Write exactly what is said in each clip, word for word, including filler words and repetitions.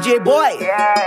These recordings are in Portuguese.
J Boy.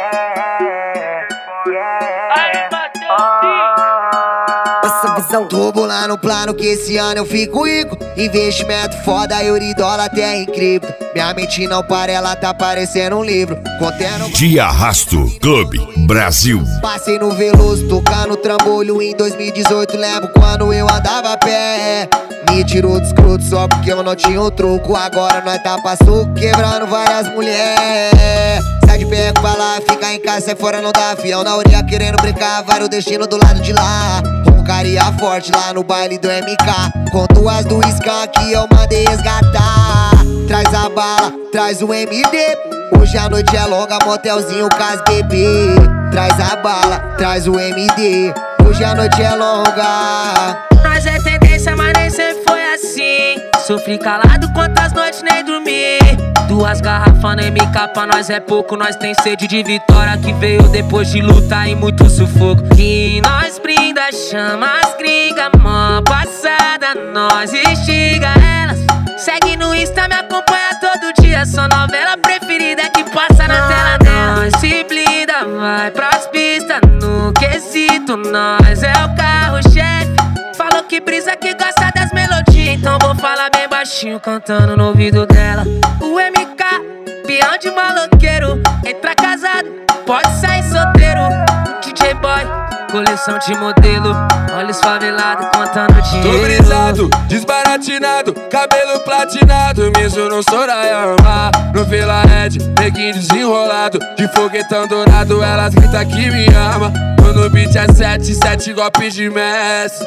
Essa visão. Tô bolando plano que esse ano eu fico rico. Investimento foda, Euridólar até em cripto. Minha mente não para, ela tá parecendo um livro. Contendo De Arrasto Clube Brasil. Passei no Veloso, tocando trambolho em dois mil e dezoito. Lembro quando eu andava a pé. Me tirou do escroto só porque eu não tinha o troco. Agora nós tá pra soco, quebrando várias mulheres. Sai de perto pra lá, fica em casa, sai fora não dá. Fiel na orelha querendo brincar, vai o destino do lado de lá. Roncaria forte lá no baile do M K. Com duas do Skank eu mandei resgatar. Traz a bala, traz o M D. Hoje a noite é longa, motelzinho com as bebê. Traz a bala, traz o M D. Hoje a noite é longa. Nós é tendência, mas nem sempre foi assim. Sofri calado quantas noites nem dormi. Duas garrafas no M K pra nós é pouco. Nós tem sede de vitória que veio depois de luta e muito sufoco. E nós brinda, chama as gringas. Mó passada, nós instiga elas. Segue no Insta, me acompanha todo dia. Sua novela preferida que passa na tela dela. Nós se blinda, vai pras pistas. No quesito, nós é o carro-chefe. Falou que brisa que gosta das melodias. Então vou falar bem baixinho, cantando no ouvido dela. O M K, peão de maloqueiro. Entra casado, pode sair solteiro. D J Boy, coleção de modelo. Olha os favelados contando dinheiro. Tô brisado, desbaratinado, cabelo platinado. Mesmo no Sorayama, no Vila Red, neguinho desenrolado. De foguetão dourado, elas gritam que me ama. No beat é sete, sete golpes de mestre.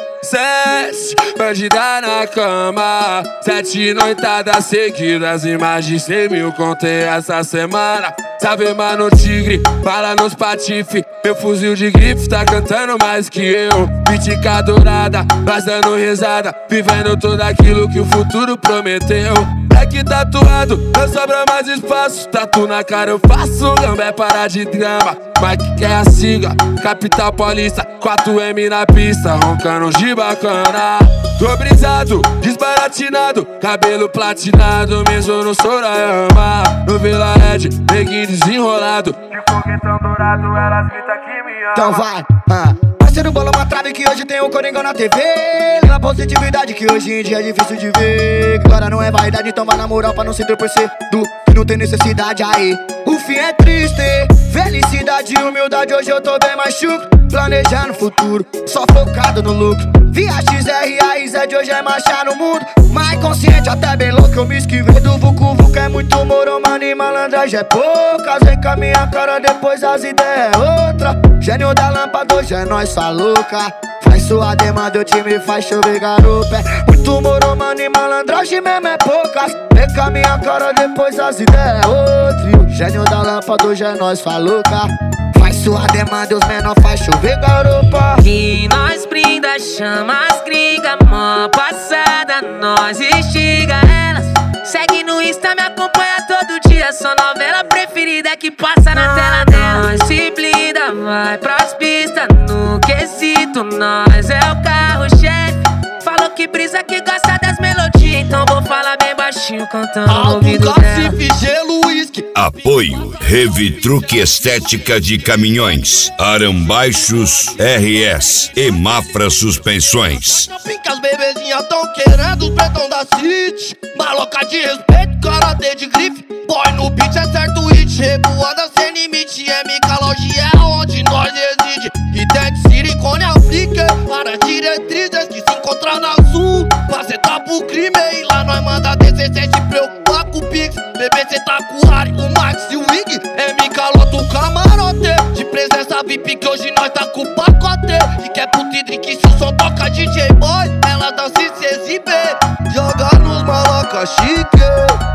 Sete, bandida na cama. Sete noitadas seguidas e mais de cem mil contei essa semana. Sabe, mano, tigre, bala nos patife. Meu fuzil de grife tá cantando mais que eu. Pitica dourada, nós dando risada. Vivendo tudo aquilo que o futuro prometeu. Black tatuado, não sobra mais espaço. Tatu na cara eu faço, gambé para de drama. Mike quer a sigla, capital paulista. quatro M na pista, roncando de bacana. Tô brisado, desbaratinado, cabelo platinado. Mesmo no Sorayama, no Vila Red, neguinho desenrolado. De foguetão dourado, elas gritam que me ama. Então vai, ah. Parceiro bola uma trave que hoje tem um Coringão na T V. Na positividade que hoje em dia é difícil de ver. Agora não é vaidade, então vai na moral pra não se torcer do que não tem necessidade aí. O fim é triste, felicidade e humildade. Hoje eu tô bem mais chucro, planejando o futuro, só focado no lucro. Via X R A I Z de hoje é marchar no mundo. Mais consciente, até bem louco, eu me esquivei do vucu vucu. É muito moro, mano, e malandragem é poucas. Vem com a minha cara, depois as ideias é outra. Gênio da lâmpada, hoje é nós só louca. Faz sua demanda, o time faz chover garupa. É muito moro, mano, e malandragem mesmo é poucas. Vem com a minha cara, depois as ideias é outra. Gênio da lâmpada, hoje é nós só louca. Faz sua demanda, os menor faz chover garupa. E nós brinda, chama as gringas. Mó passada, nós instiga elas. Segue no Insta, me acompanha todo dia. Sua novela preferida que passa na tela dela. Nós se blinda, vai pras pistas. No quesito, nós é o carro-chefe. Falou que brisa que gosta das melodias. Então vou falar bem baixinho, cantando no ouvido dela. Gelo, uísque. Apoio Revitruque Estética de Caminhões, Arambaixos R S e Mafra Suspensões. Que as bebezinhas tão querendo o pretão da City. Maloca de respeito, karatê de grife. Boy no beat é certo hit. Revoada sem limite. M K Loja é onde nós reside. E tem silicone África para diretrizes que se encontram na Sul. Faceta pro crime e lá nós manda descer sem se preocupar com o Pix. Bebê cê tá com o Harry, o Max e o Wig. M K lota o camarote. De presença V I P que hoje nós tá com o pacote. E quer puta e drink se o som toca D J Boy. Ela dança e se exibe, joga nos maloca chique.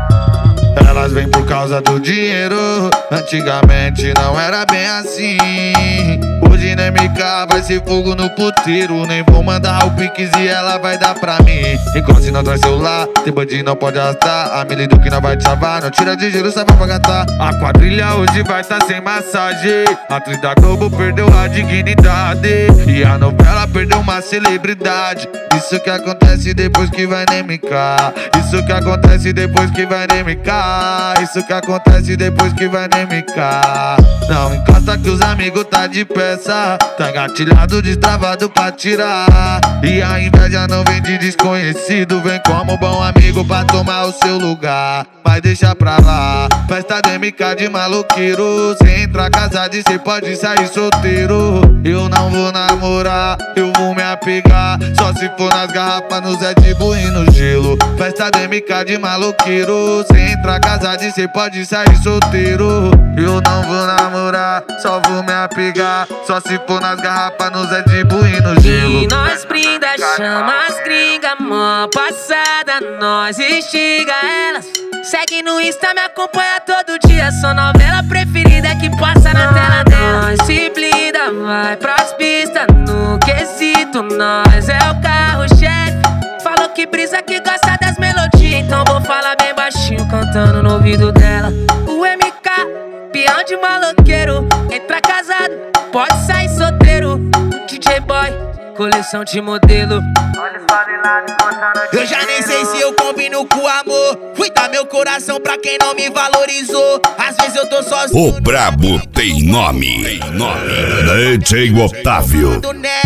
Elas vêm por causa do dinheiro. Antigamente não era bem assim. Hoje na M K vai ser fogo no puteiro. Nem vou mandar o Pix e ela vai dar pra mim. Enquanto se não traz celular, tem bandinho não pode arrastar. A milha do que não vai te salvar, não tira de giro, sabe pra gastar. A quadrilha hoje vai tá sem massagem. A atriz da Globo perdeu a dignidade. E a novela perdeu uma celebridade. Isso que acontece depois que vai na M K. Isso que acontece depois que vai na M K. lá. Isso que acontece depois que vai no M K. Não encosta que os amigos tá de peça. Tá engatilhado, destravado pra tirar. E a inveja não vem de desconhecido. Vem como bom amigo pra tomar o seu lugar. Mas deixa pra lá, festa do M K de maloqueiro. Cê entra casado e cê pode sair solteiro. Eu não vou namorar, eu vou me apegar. Só se for nas garrafas, no Zé de Bull e no gelo. Festa do M K de maloqueiro. Cê entra casado e cê pode sair solteiro. Eu não vou namorar, só vou me apegar. Só se for nas garrafas, no Zé de Bull e no gelo. E nós brinda, chama as gringa, mó passada, nós instiga elas. Segue no Insta, me acompanha todo dia. Sua novela preferida que passa na tela dela. Nós se blinda, vai pras pistas. No quesito, nós é o carro-chefe. Falou que brisa, que gosta das melodias. Então vou falar bem baixinho, cantando no ouvido dela. O M K, peão de maloqueiro. Entra casado, pode sair solteiro. D J Boy, coleção de modelo. Eu já nem sei se eu combino com amor. Fui dar meu coração pra quem não me valorizou. Às vezes eu tô sozinho. O brabo tem nome. Tem nome. D J Otávio.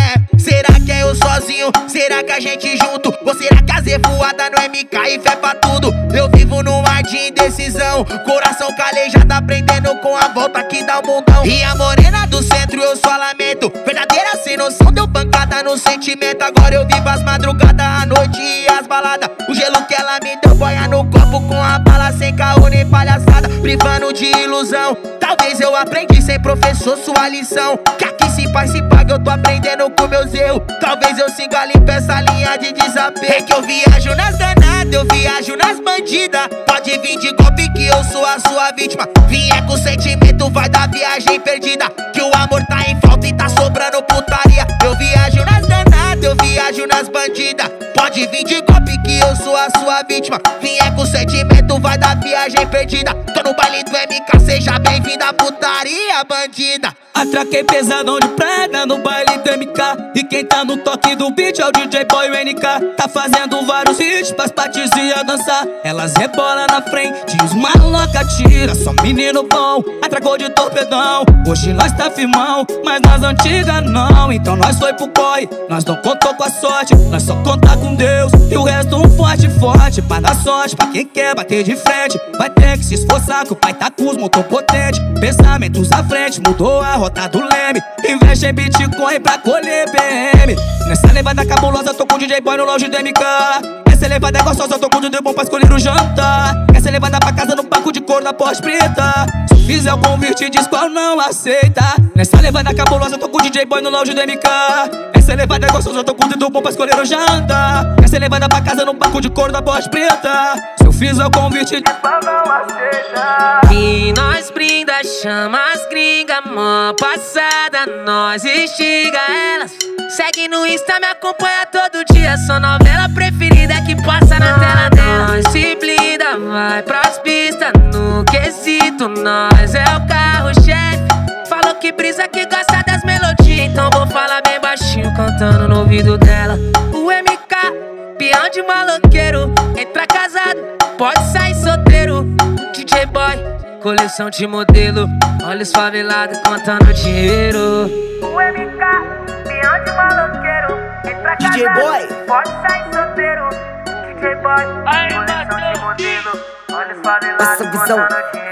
Será que é eu sozinho? Será que a gente junto? Ou será que a Z voada no M K e fé pra tudo? Eu vivo num mar de indecisão. Coração calejado, aprendendo com a volta que dá o mundão. E a morena do centro eu só lamento. Verdadeira sem noção, deu pancada no sentimento. Agora eu vivo as madrugadas, a noite e as baladas. O gelo que ela me deu, boia no copo com a bala. Sem caô nem palhaçada, privando de ilusão. Talvez eu aprendi sem professor sua lição. Que aqui se faz, se paga, eu tô aprendendo com meus erros. Talvez eu siga limpo essa linha de desapego. É que eu viajo nas danadas, eu viajo nas bandidas. Pode vir de golpe que eu sou a sua vítima. Vier com sentimento, vai dar viagem perdida. Que o amor tá em falta e tá sobrando putaria. Eu viajo nas danadas, eu viajo nas bandidas. Pode vir de golpe que eu sou a sua vítima. Vier com sentimento, vai dar viagem perdida. Tô no baile do M K, seja bem-vinda, putaria bandida. Atraquei pesadão de prega no baile do M K. E quem tá no toque do beat é o D J Boy, o N K. Tá fazendo vários hits pras patizinhas dançar. Elas rebolam na frente, os maloca tira. Só menino bom, atracou de torpedão. Hoje nós tá firmão, mas nas antigas não. Então nós foi pro corre, nós não contou com a sorte. Nós só contar com Deus e o resto um forte, forte. Pra dar sorte, pra quem quer bater de frente. Vai ter que se esforçar que o pai tá com os motor potente. Pensamentos à frente, mudou a rota do leme. Investe em Bitcoin pra colher B M. Nessa levada cabulosa, tô com o D J Boy no lounge do M K. Essa levada é gostosa, tô com o D J Bom pra escolher o jantar. Essa levada pra casa no banco de couro da Porsche preta. Se eu fizer o convite, diz qual não aceita. Nessa levada cabulosa, tô com o D J Boy no lounge do M K. Essa levada é gostosa, tô com o D J Bom pra escolher o jantar. Essa levada pra casa no banco de couro da Porsche preta. Se eu fizer o convite, diz qual não aceita. E nós brinda, chama as gringa, mó passada, nós instiga elas. Segue no Insta, me acompanha todo dia. Sua novela preferida que passa na tela dela. Nós se blinda, vai pras pistas. No quesito, nós é o carro-chefe. Falou que brisa, que gosta das melodias. Então vou falar bem baixinho, cantando no ouvido dela. O M K, peão de maloqueiro. Entra casado, pode sair solteiro. D J Boy, coleção de modelo. Olha os favelados contando dinheiro. O M K, peão de maloqueiro. Entra D J Boy, pode sair solteiro. D J Boy, coleção de modelo. Olha os favelados Essa visão. contando dinheiro.